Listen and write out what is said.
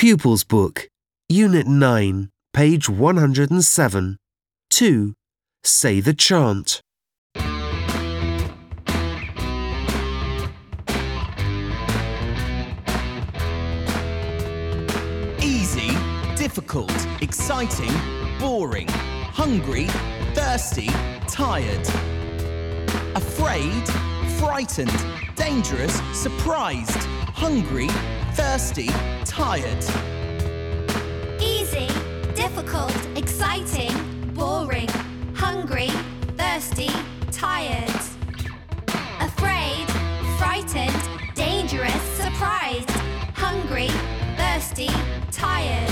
Pupils Book, Unit 9, page 107. 2. Say the chant. Easy, difficult, exciting, boring, hungry, thirsty, tired. Afraid, frightened, dangerous, surprised, hungry, thirsty, tired. Easy, difficult, exciting, boring, hungry, thirsty, tired. Afraid, frightened, dangerous, surprised, hungry, thirsty, tired.